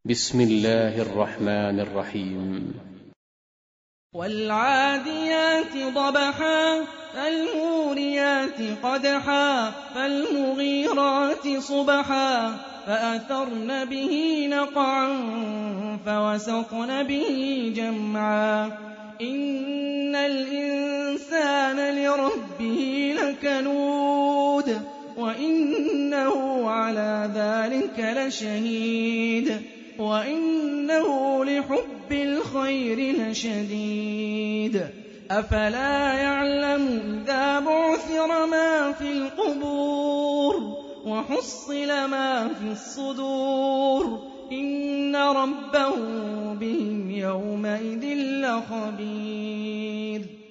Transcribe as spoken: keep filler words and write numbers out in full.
بسم الله الرحمن الرحيم. والعاديات ضبحا فالموريات قدحا فالمغيرات صبحا فأثرن به نقعا فوسطن به جمعا إن الإنسان لربه لكنود وإنه على ذلك لشهيد وإنه لحب الخير لشديد أفلا يعلم إذا بعثر ما في القبور وحصل ما في الصدور إن ربهم بهم يومئذ لخبير.